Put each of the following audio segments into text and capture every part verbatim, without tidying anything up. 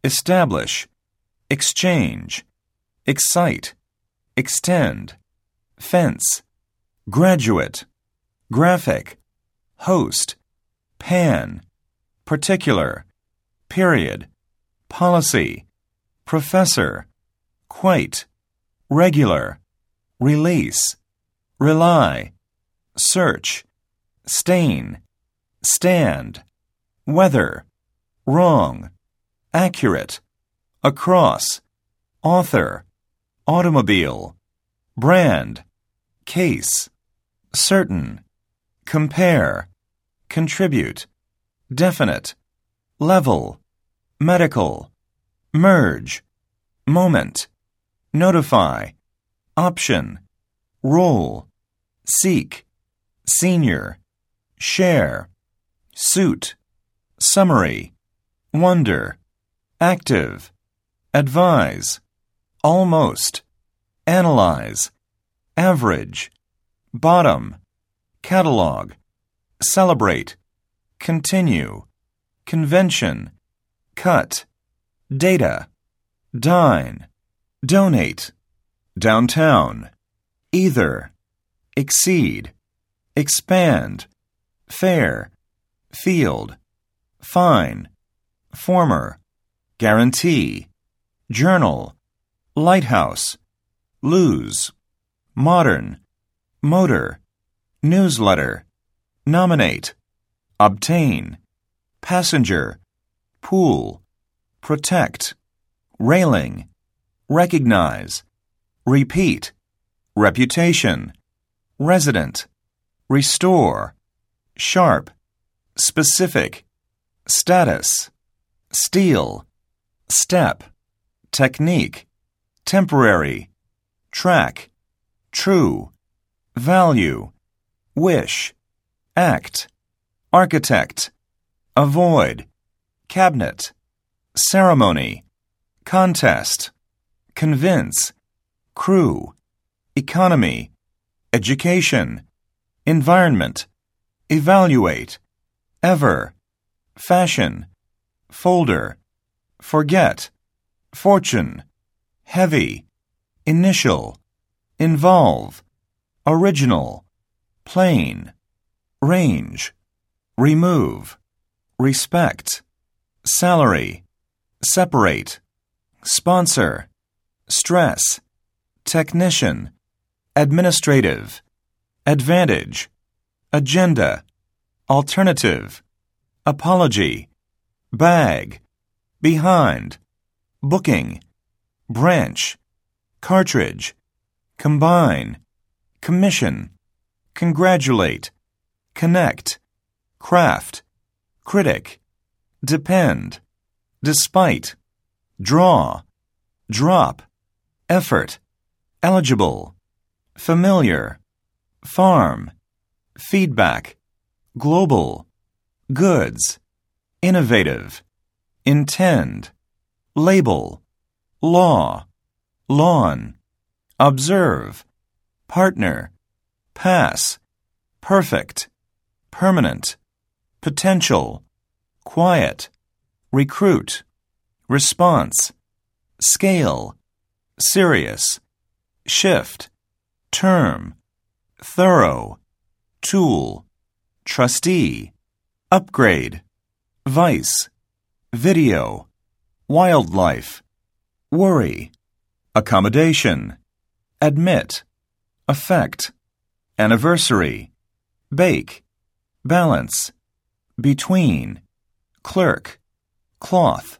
establish, exchange, excite, extend, fence, graduate, graphic, host, pan, particular, period, policy, professor, quite, regular, release, rely, search, stain, stand, weather, wrong, accurate, across, author, automobile, brand, case, certain, compare, contribute, definite, level, medical, merge, moment, notify, option, roll, seek, senior, share, suit, summary, wonder, active, advise, almost, analyze, average, bottom, catalog, celebrate, continue, convention, cut, data, dine, donate, downtown, either, exceed, expand, fair, field, fine, former, guarantee, journal, lighthouse, lose, modern, motor, newsletter, nominate, obtain, passenger, pool, protect, railing, recognize, repeat, reputation, resident, restore, sharp, specific, status, steal, step, technique, temporary, track, true, value, wish, act, architect, avoid, cabinet, ceremony, contest, convince, crew, economy, education, environment, evaluate, ever, fashion, folder, forget, fortune, heavy, initial, involve, original, plain, range, remove, respect, salary, separate, sponsor, stress, technician, administrative, advantage, agenda, alternative, apology, bag, behind, booking, branch, cartridge, combine, commission, congratulate, connect, craft, critic, depend, despite, draw, drop, effort, eligible, familiar, farm, feedback, global, goods, innovative, intend, label, law, lawn, observe, partner, pass, perfect, permanent, potential, quiet, recruit, response, scale, serious, shift, term, thorough, tool, trustee, upgrade, vice, video, wildlife, worry, accommodation, admit, affect, anniversary, bake, balance, between, clerk, cloth,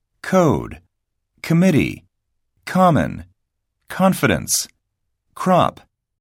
code, committee, common, confidence, crop,